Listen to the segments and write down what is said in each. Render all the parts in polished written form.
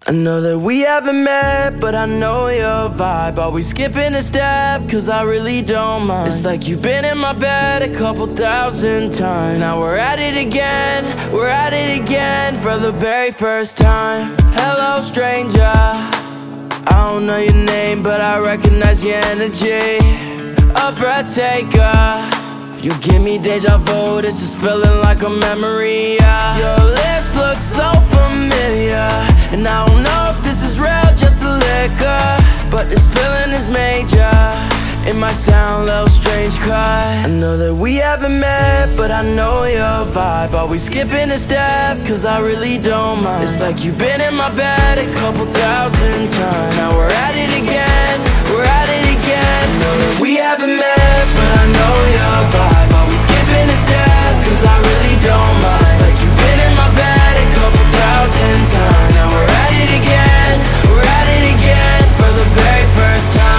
I know that we haven't met, but I know your vibe. Always skipping a step, cause I really don't mind. It's like you've been in my bed a couple thousand times. Now we're at it again, we're at it again for the very first time. Hello stranger, I don't know your name, but I recognize your energy. A breath taker, you give me deja vu, this is feeling like a memory, yeah. Your lips look so familiar, and I don't know if this is real, just a liquor, but this feeling is major. It might sound a little strange, cause I know that we haven't met, but I know your vibe. Always skipping a step, cause I really don't mind. It's like you've been in my bed a couple thousand times. Now we're at it again, we're at it again. I know that we haven't met, but I know your vibe. Always skipping a step, cause I really don't mind. It's like you've been in my bed a couple thousand times. Now we're at it again, we're at it again for the very first time.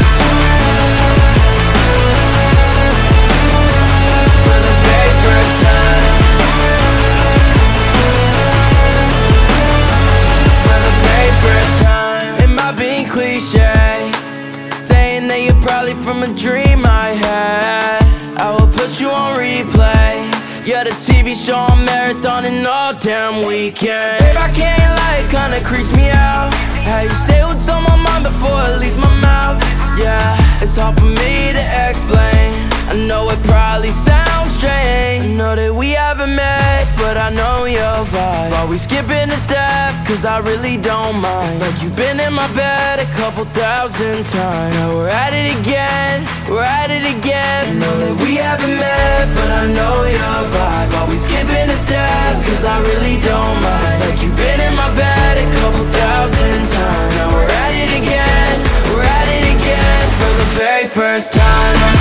Saying that you're probably from a dream I had. I will put you on replay. You're the TV show on marathoning all damn weekend. Babe, I can't lie, it kinda creeps me out. How you say what's on my mind before it leaves my mouth. Yeah, it's hard for me to explain. I know it probably sounds strange. I know that we haven't met, but I know your vibe. Always skipping a step, cause I really don't mind. It's like you've been in my bed a couple thousand times. Now we're at it again, we're at it again. I know that we haven't met, but I know your vibe. Always skipping a step, cause I really don't mind. It's like you've been in my bed a couple thousand times. Now we're at it again, we're at it again for the very first time.